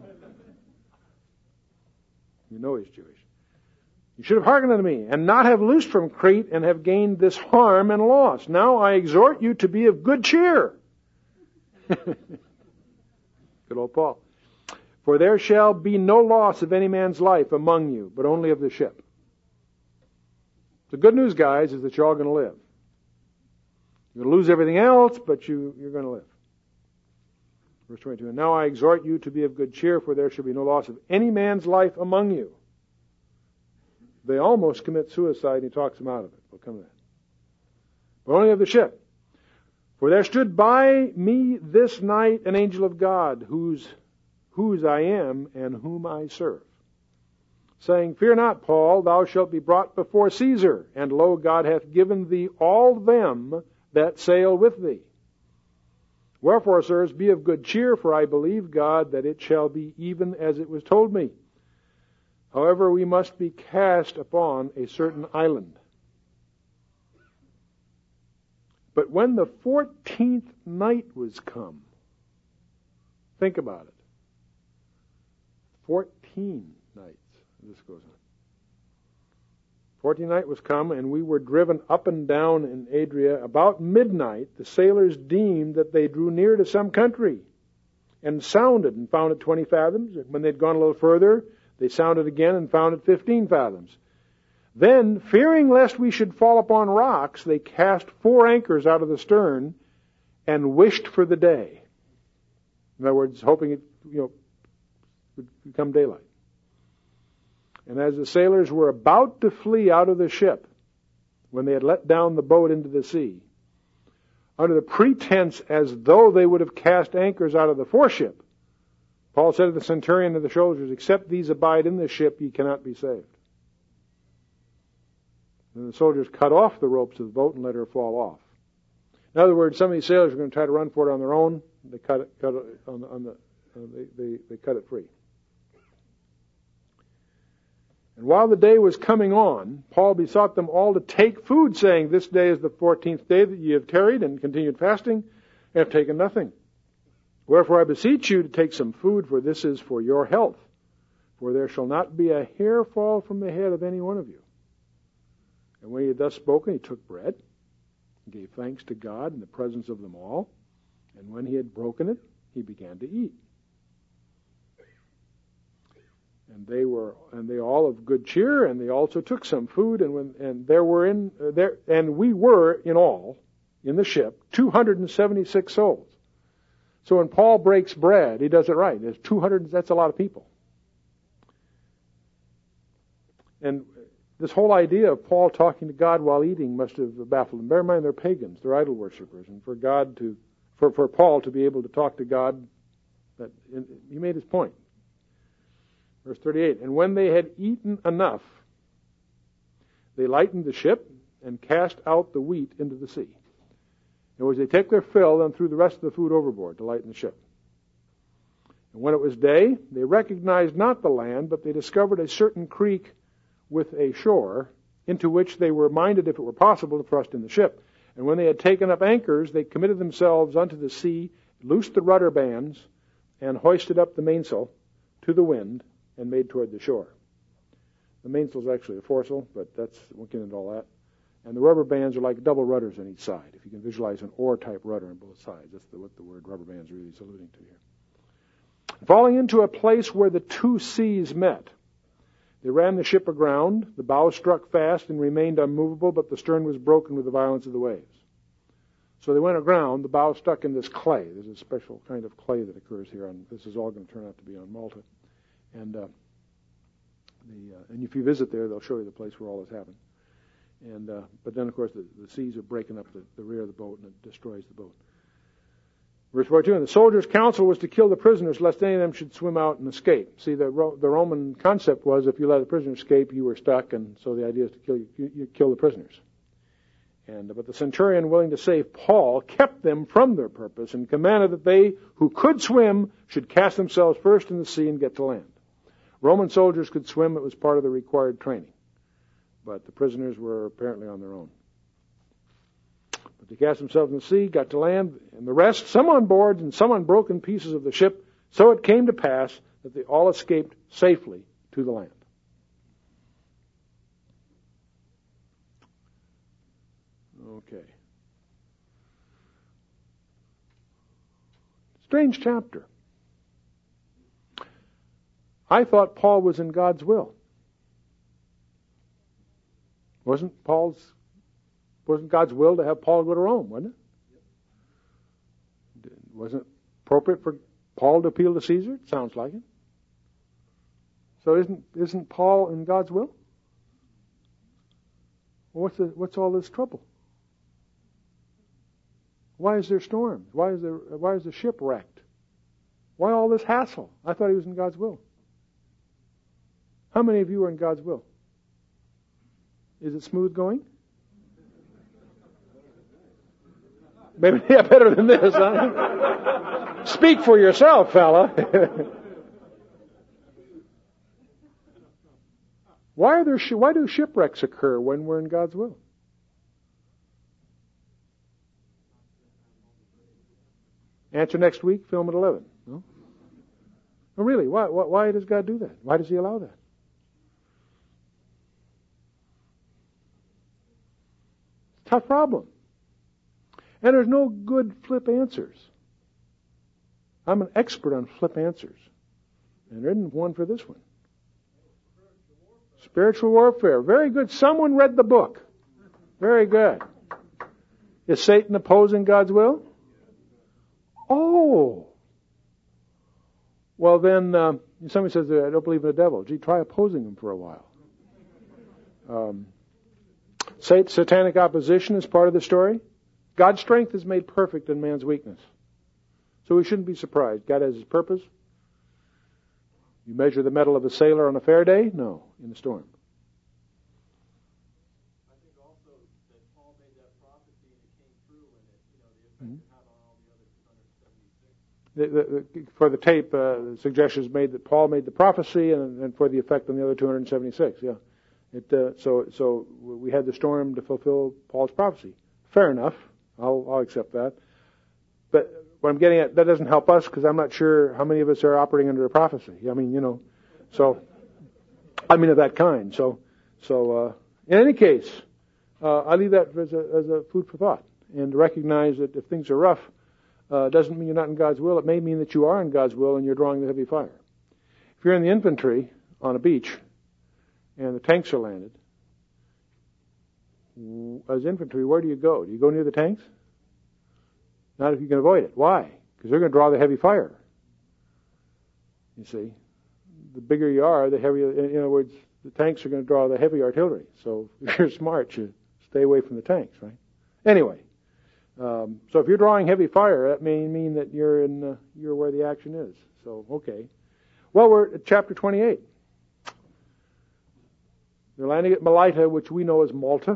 You know he's Jewish. You should have hearkened unto me, and not have loosed from Crete, and have gained this harm and loss. Now I exhort you to be of good cheer. Good old Paul. For there shall be no loss of any man's life among you, but only of the ship. The good news, guys, is that you're all going to live. You're going to lose everything else, but you're going to live. Verse 22, and now I exhort you to be of good cheer, for there shall be no loss of any man's life among you. They almost commit suicide, and he talks them out of it. We'll come to that. But only of the ship. For there stood by me this night an angel of God, whose I am and whom I serve, saying, Fear not, Paul, thou shalt be brought before Caesar, and lo, God hath given thee all them that sail with thee. Wherefore, sirs, be of good cheer, for I believe God that it shall be even as it was told me. However, we must be cast upon a certain island. But when the 14th night was come, think about it. 14 nights this goes on. 14th night was come, and we were driven up and down in Adria. About midnight, the sailors deemed that they drew near to some country, and sounded, and found it 20 fathoms. When they'd gone a little further, they sounded again, and found it 15 fathoms. Then, fearing lest we should fall upon rocks, they cast 4 anchors out of the stern, and wished for the day. In other words, hoping it, would become daylight. And as the sailors were about to flee out of the ship, when they had let down the boat into the sea, under the pretense as though they would have cast anchors out of the foreship, Paul said to the centurion and the soldiers, "Except these abide in the ship, ye cannot be saved." And the soldiers cut off the ropes of the boat and let her fall off. In other words, some of these sailors were going to try to run for it on their own. They cut it they cut it free. And while the day was coming on, Paul besought them all to take food, saying, "This day is the 14th day that ye have tarried and continued fasting, and have taken nothing. Wherefore I beseech you to take some food, for this is for your health. For there shall not be a hair fall from the head of any one of you." And when he had thus spoken, he took bread, and gave thanks to God in the presence of them all. And when he had broken it, he began to eat. And they all of good cheer, and they also took some food, and we were in all in the ship 276 souls. So when Paul breaks bread, he does it right. There's 200. That's a lot of people. And this whole idea of Paul talking to God while eating must have baffled them. Bear in mind, they're pagans, they're idol worshippers, and for Paul to be able to talk to God, he made his point. Verse 38, and when they had eaten enough, they lightened the ship and cast out the wheat into the sea. In other words, they take their fill and threw the rest of the food overboard to lighten the ship. And when it was day, they recognized not the land, but they discovered a certain creek with a shore, into which they were minded, if it were possible, to thrust in the ship. And when they had taken up anchors, they committed themselves unto the sea, loosed the rudder bands, and hoisted up the mainsail to the wind, and made toward the shore. The mainsail is actually a foresail, but we'll get into all that. And the rubber bands are like double rudders on each side. If you can visualize an oar-type rudder on both sides, that's what the word rubber bands really is alluding to here. Falling into a place where the 2 seas met, they ran the ship aground. The bow struck fast and remained unmovable, but the stern was broken with the violence of the waves. So they went aground. The bow stuck in this clay. There's a special kind of clay that occurs here. This is all going to turn out to be on Malta. And if you visit there, they'll show you the place where all this happened. But then, of course, the seas are breaking up the rear of the boat, and it destroys the boat. Verse 42, and the soldiers' counsel was to kill the prisoners, lest any of them should swim out and escape. See, the Roman concept was if you let a prisoner escape, you were stuck, and so the idea is to kill the prisoners. But the centurion, willing to save Paul, kept them from their purpose and commanded that they who could swim should cast themselves first in the sea and get to land. Roman soldiers could swim. It was part of the required training. But the prisoners were apparently on their own. But they cast themselves in the sea, got to land, and the rest, some on board and some on broken pieces of the ship. So it came to pass that they all escaped safely to the land. Okay. Strange chapter. I thought Paul was in God's will. Wasn't God's will to have Paul go to Rome, wasn't it? Wasn't it appropriate for Paul to appeal to Caesar? It sounds like it. So isn't Paul in God's will? Well, what's all this trouble? Why is there storms? Why is the ship wrecked? Why all this hassle? I thought he was in God's will. How many of you are in God's will? Is it smooth going? Maybe better than this, huh? Speak for yourself, fella. Why do shipwrecks occur when we're in God's will? Answer next week, film at 11. No? Oh, really? Why does God do that? Why does He allow that? tough problem. And there's no good flip answers. I'm an expert on flip answers. And there isn't one for this one. Spiritual warfare. Very good. Someone read the book. Very good. Is Satan opposing God's will? Oh. Well then, somebody says, I don't believe in the devil. Gee, try opposing him for a while. Satanic opposition is part of the story. God's strength is made perfect in man's weakness. So we shouldn't be surprised. God has His purpose. You measure the mettle of a sailor on a fair day? No, in the storm. I think also that Paul made that prophecy and it came true, and it, the effect it had on all the other 276. For the tape, the suggestion is made that Paul made the prophecy, and for the effect on the other 276. Yeah, so we had the storm to fulfill Paul's prophecy. Fair enough. I'll accept that. But what I'm getting at, that doesn't help us because I'm not sure how many of us are operating under a prophecy. I mean, of that kind. So in any case, I leave that as a food for thought, and to recognize that if things are rough, doesn't mean you're not in God's will. It may mean that you are in God's will and you're drawing the heavy fire. If you're in the infantry on a beach and the tanks are landed, as infantry, where do you go? Do you go near the tanks? Not if you can avoid it. Why? Because they're going to draw the heavy fire. You see, the bigger you are, the heavier. In other words, the tanks are going to draw the heavy artillery. So if you're smart, you stay away from the tanks, right? Anyway, so if you're drawing heavy fire, that may mean that you're where the action is. So okay. Well, we're at chapter 28. They're landing at Melita, which we know as Malta.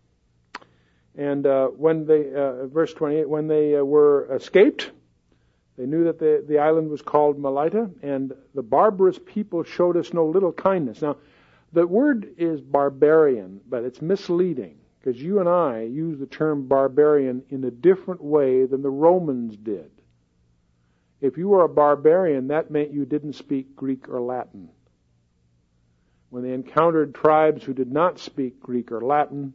And when they, verse 28, when they were escaped, they knew that the island was called Melita, and the barbarous people showed us no little kindness. Now, the word is barbarian, but it's misleading, because you and I use the term barbarian in a different way than the Romans did. If you were a barbarian, that meant you didn't speak Greek or Latin. When they encountered tribes who did not speak Greek or Latin,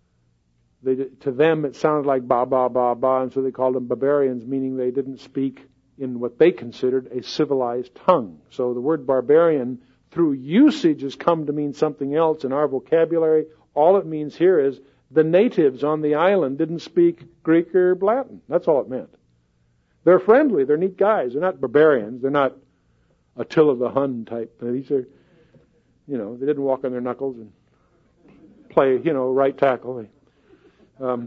to them it sounded like ba, ba, ba, ba, and so they called them barbarians, meaning they didn't speak in what they considered a civilized tongue. So the word barbarian, through usage, has come to mean something else in our vocabulary. All it means here is the natives on the island didn't speak Greek or Latin. That's all it meant. They're friendly. They're neat guys. They're not barbarians. They're not Attila the Hun type. These are, they didn't walk on their knuckles and play, right tackle. And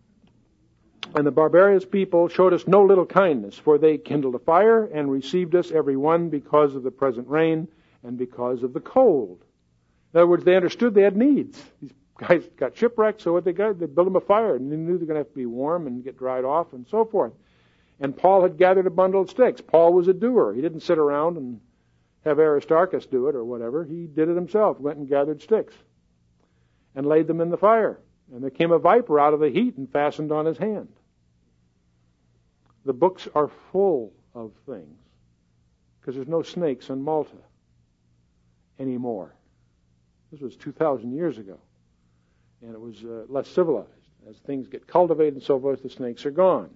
the barbarous people showed us no little kindness, for they kindled a fire and received us every one because of the present rain and because of the cold. In other words, they understood they had needs. These guys got shipwrecked, so what they got, they built them a fire, and they knew they were going to have to be warm and get dried off and so forth. And Paul had gathered a bundle of sticks. Paul was a doer. He didn't sit around and have Aristarchus do it or whatever. He did it himself, went and gathered sticks and laid them in the fire. And there came a viper out of the heat and fastened on his hand. The books are full of things because there's no snakes on Malta anymore. This was 2,000 years ago. And it was less civilized. As things get cultivated and so forth, the snakes are gone.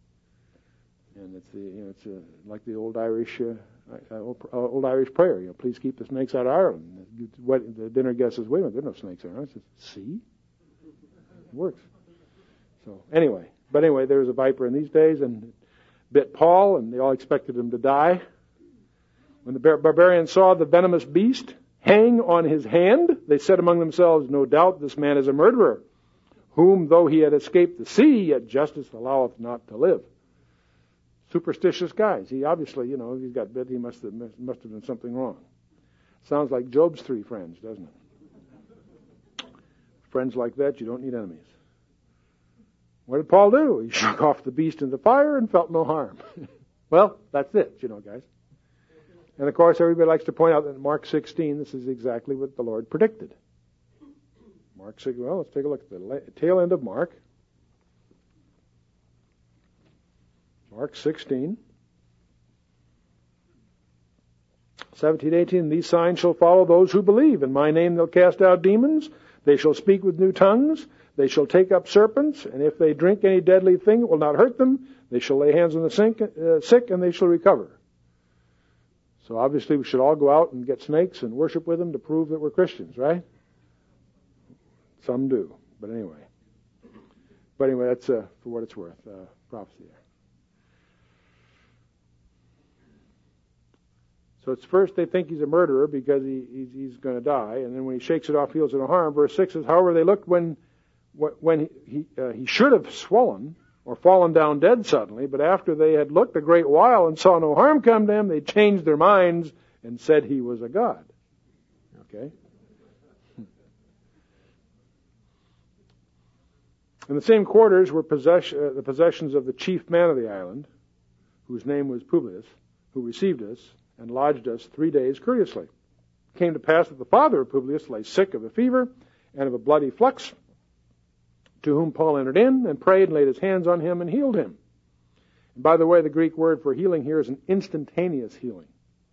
And it's like the old Irish prayer. Please keep the snakes out of Ireland. The dinner guest says, wait a minute, there are no snakes in Ireland. I says, see? It works. So anyway, there was a viper in these days and it bit Paul, and they all expected him to die. When the barbarians saw the venomous beast hang on his hand, they said among themselves, no doubt this man is a murderer, whom though he had escaped the sea, yet justice alloweth not to live. Superstitious guys. He obviously, if he's got bit, he must have done something wrong. Sounds like Job's 3 friends, doesn't it? Friends like that, you don't need enemies. What did Paul do? He shook off the beast in the fire and felt no harm. Well, that's it, guys. And of course, everybody likes to point out that in Mark 16, this is exactly what the Lord predicted. Mark 6. Well, let's take a look at the tail end of Mark. Mark 16. 17, 18, these signs shall follow those who believe. In my name they'll cast out demons. They shall speak with new tongues. They shall take up serpents, and if they drink any deadly thing, it will not hurt them. They shall lay hands on the sick, and they shall recover. So obviously we should all go out and get snakes and worship with them to prove that we're Christians, right? Some do, but anyway. That's for what it's worth, prophecy there. So it's first they think he's a murderer because he's going to die, and then when he shakes it off, feels no harm. Verse 6 says, however, they looked when he should have swollen or fallen down dead suddenly, but after they had looked a great while and saw no harm come to him, they changed their minds and said he was a god. Okay? In the same quarters were the possessions of the chief man of the island, whose name was Publius, who received us and lodged us 3 days courteously. It came to pass that the father of Publius lay sick of a fever and of a bloody flux, to whom Paul entered in and prayed and laid his hands on him and healed him. And by the way, the Greek word for healing here is an instantaneous healing.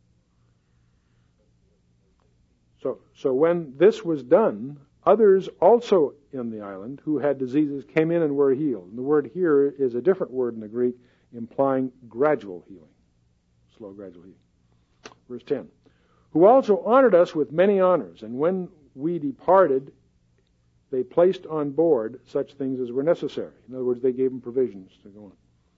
So when this was done, others also in the island who had diseases came in and were healed. And the word here is a different word in the Greek, implying gradual healing. Slow, gradual healing. Verse 10. Who also honored us with many honors, and when we departed, they placed on board such things as were necessary. In other words, they gave them provisions to go on.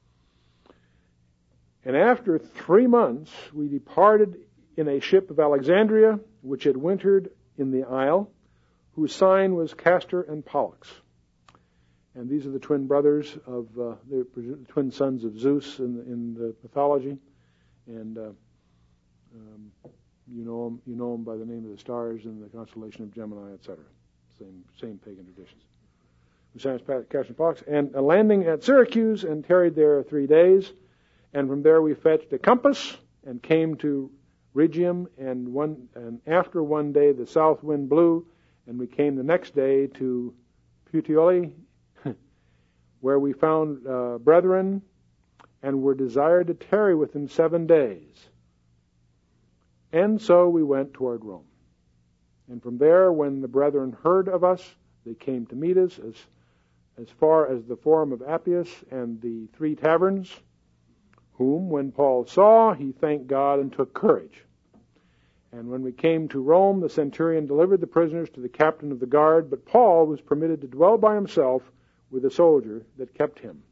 And after 3 months, we departed in a ship of Alexandria, which had wintered in the isle, whose sign was Castor and Pollux. And these are the twin brothers of the twin sons of Zeus in the mythology, and you know them by the name of the stars in the constellation of Gemini, etc. Same pagan traditions. Besides Castor and Pollux, and a landing at Syracuse, and tarried there 3 days, and from there we fetched a compass and came to Rhegium, and after 1 day the south wind blew, and we came the next day to Puteoli, where we found brethren, and were desired to tarry with them 7 days. And so we went toward Rome. And from there, when the brethren heard of us, they came to meet us as far as the Forum of Appius and the 3 taverns, whom, when Paul saw, he thanked God and took courage. And when we came to Rome, the centurion delivered the prisoners to the captain of the guard, but Paul was permitted to dwell by himself with a soldier that kept him.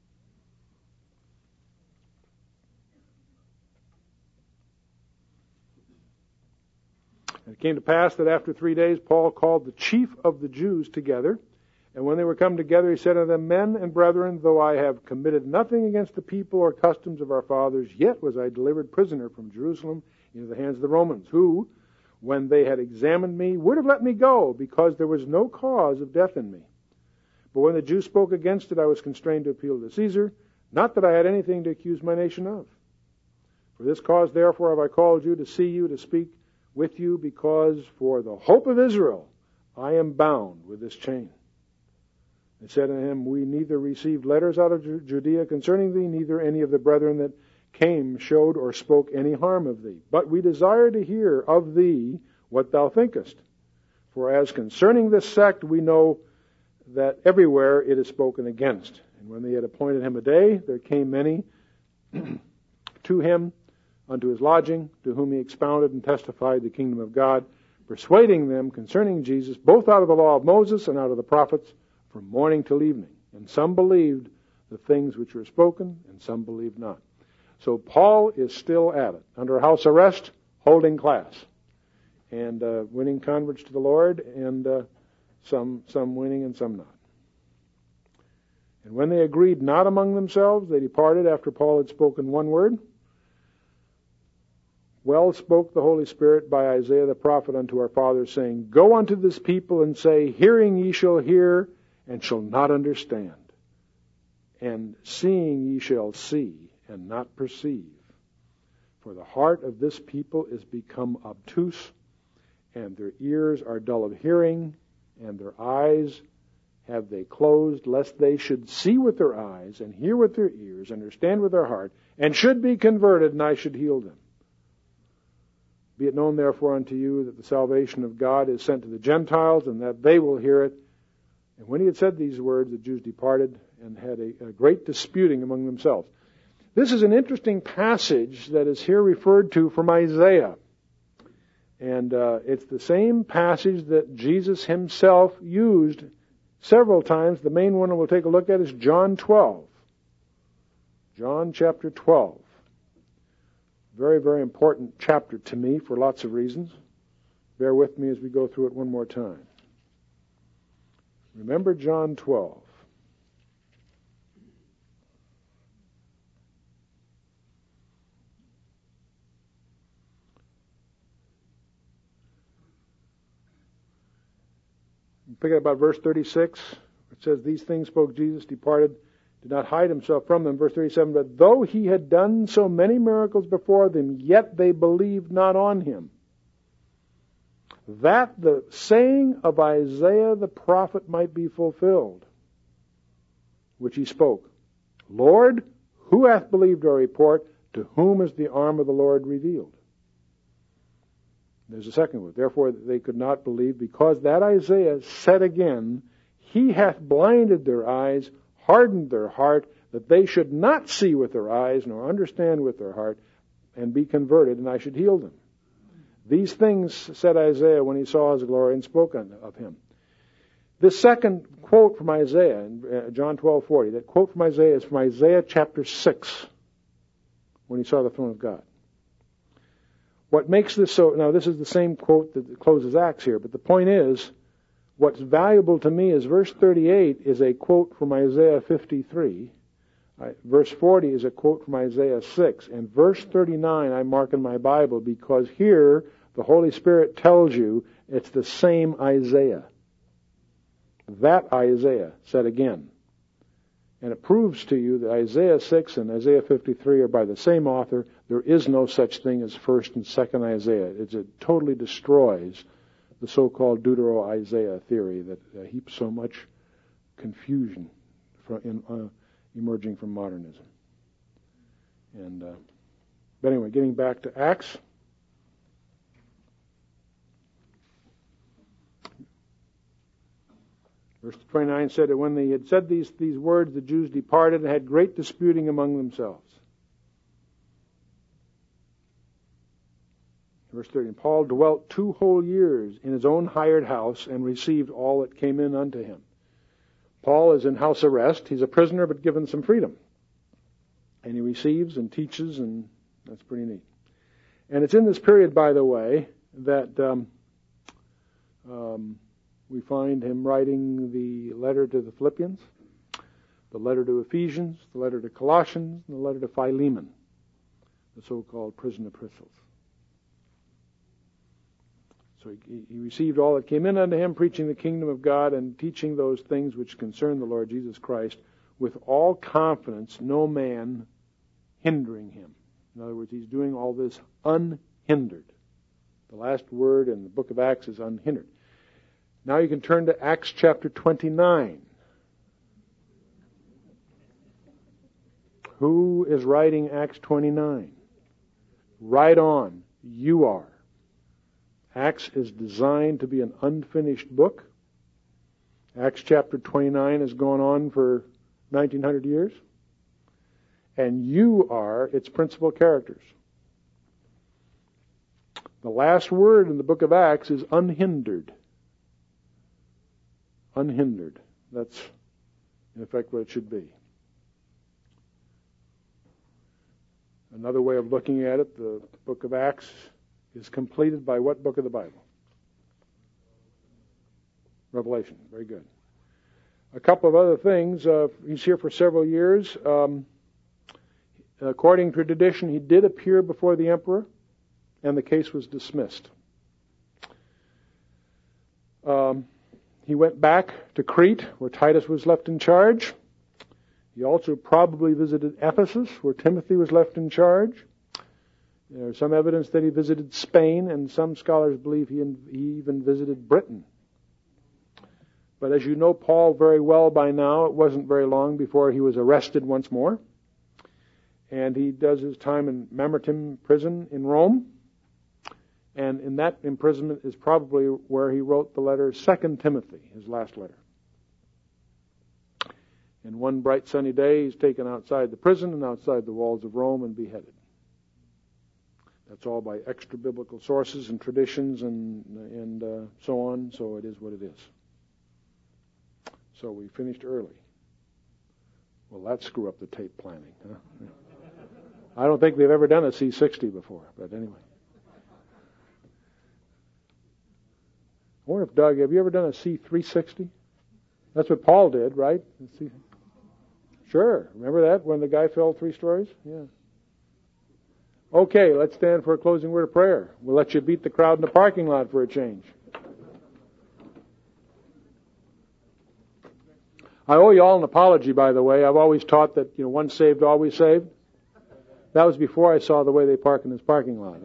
And it came to pass that after 3 days Paul called the chief of the Jews together, and when they were come together, he said unto them, Men and brethren, though I have committed nothing against the people or customs of our fathers, yet was I delivered prisoner from Jerusalem into the hands of the Romans, who, when they had examined me, would have let me go, because there was no cause of death in me. But when the Jews spoke against it, I was constrained to appeal to Caesar, not that I had anything to accuse my nation of. For this cause, therefore, have I called you to see you, to speak with you, because for the hope of Israel I am bound with this chain. They said unto him, We neither received letters out of Judea concerning thee, neither any of the brethren that came showed or spoke any harm of thee. But we desire to hear of thee what thou thinkest. For as concerning this sect we know that everywhere it is spoken against. And when they had appointed him a day, there came many to him unto his lodging, to whom he expounded and testified the kingdom of God, persuading them concerning Jesus, both out of the law of Moses and out of the prophets, from morning till evening. And some believed the things which were spoken, and some believed not. So Paul is still at it, under house arrest, holding class, and winning converts to the Lord, and some winning and some not. And when they agreed not among themselves, they departed after Paul had spoken one word. Well spoke the Holy Spirit by Isaiah the prophet unto our fathers, saying, Go unto this people and say, Hearing ye shall hear, and shall not understand, and seeing ye shall see, and not perceive. For the heart of this people is become obtuse, and their ears are dull of hearing, and their eyes have they closed, lest they should see with their eyes, and hear with their ears, understand with their heart, and should be converted, and I should heal them. Be it known therefore unto you that the salvation of God is sent to the Gentiles, and that they will hear it. And when he had said these words, the Jews departed and had a great disputing among themselves. This is an interesting passage that is here referred to from Isaiah. And it's the same passage that Jesus himself used several times. The main one we'll take a look at is John 12. John chapter 12. Very, very important chapter to me for lots of reasons. Bear with me as we go through it one more time. Remember John 12. Pick up about verse 36. It says, these things spoke Jesus, departed, did not hide himself from them. Verse 37, but though he had done so many miracles before them, yet they believed not on him. That the saying of Isaiah the prophet might be fulfilled, which he spoke. Lord, who hath believed our report? To whom is the arm of the Lord revealed? There's a second word. Therefore they could not believe, because that Isaiah said again, he hath blinded their eyes, hardened their heart, that they should not see with their eyes, nor understand with their heart, and be converted, and I should heal them. These things said Isaiah when he saw his glory and spoke of him. This second quote from Isaiah, in John 12:40, that quote from Isaiah is from Isaiah chapter 6, when he saw the throne of God. What makes this so, now this is the same quote that closes Acts here, but the point is, what's valuable to me is verse 38 is a quote from Isaiah 53, verse 40 is a quote from Isaiah 6, and verse 39 I mark in my Bible because here the Holy Spirit tells you it's the same Isaiah. That Isaiah said again. And it proves to you that Isaiah 6 and Isaiah 53 are by the same author. There is no such thing as 1st and 2nd Isaiah. It totally destroys the so-called Deutero-Isaiah theory that heaps so much confusion emerging from modernism. And but anyway, getting back to Acts. Verse 29 said that when they had said these words, the Jews departed and had great disputing among themselves. Verse 30, Paul dwelt 2 whole years in his own hired house and received all that came in unto him. Paul is in house arrest. He's a prisoner but given some freedom. And he receives and teaches, and that's pretty neat. And it's in this period, by the way, that we find him writing the letter to the Philippians, the letter to Ephesians, the letter to Colossians, and the letter to Philemon, the so-called prison epistles. So he received all that came in unto him, preaching the kingdom of God and teaching those things which concern the Lord Jesus Christ, with all confidence, no man hindering him. In other words, he's doing all this unhindered. The last word in the book of Acts is unhindered. Now you can turn to Acts chapter 29. Who is writing Acts 29? Right on. You are. Acts is designed to be an unfinished book. Acts chapter 29 has gone on for 1900 years. And you are its principal characters. The last word in the book of Acts is unhindered. Unhindered. That's, in effect, what it should be. Another way of looking at it, the book of Acts is completed by what book of the Bible? Revelation. Very good. A couple of other things. He's here for several years. According to tradition, he did appear before the emperor, and the case was dismissed. He went back to Crete, where Titus was left in charge. He also probably visited Ephesus, where Timothy was left in charge. There's some evidence that he visited Spain, and some scholars believe he even visited Britain. But as you know Paul very well by now, it wasn't very long before he was arrested once more. And he does his time in Mamertine prison in Rome. And in that imprisonment is probably where he wrote the letter 2 Timothy, his last letter. And one bright sunny day, he's taken outside the prison and outside the walls of Rome and beheaded. That's all by extra-biblical sources and traditions and so on, so it is what it is. So we finished early. Well, that screw up the tape planning, huh? I don't think we've ever done a C60 before, but anyway. I wonder if, Doug, have you ever done a C360? That's what Paul did, right? Sure. Remember that, when the guy fell 3 stories? Yeah. Okay, let's stand for a closing word of prayer. We'll let you beat the crowd in the parking lot for a change. I owe you all an apology, by the way. I've always taught that, once saved, always saved. That was before I saw the way they park in this parking lot.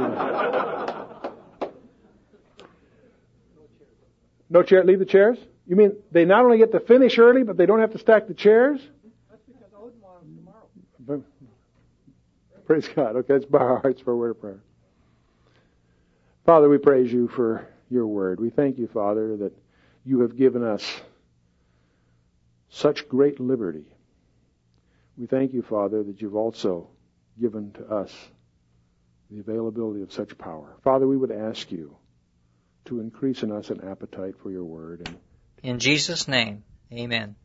No chair. Leave the chairs? You mean they not only get to finish early, but they don't have to stack the chairs? That's because Odin wants them tomorrow. Praise God. Okay, let's bow our hearts for a word of prayer. Father, we praise you for your word. We thank you, Father, that you have given us such great liberty. We thank you, Father, that you've also given to us the availability of such power. Father, we would ask you to increase in us an appetite for your word. In Jesus' name, amen.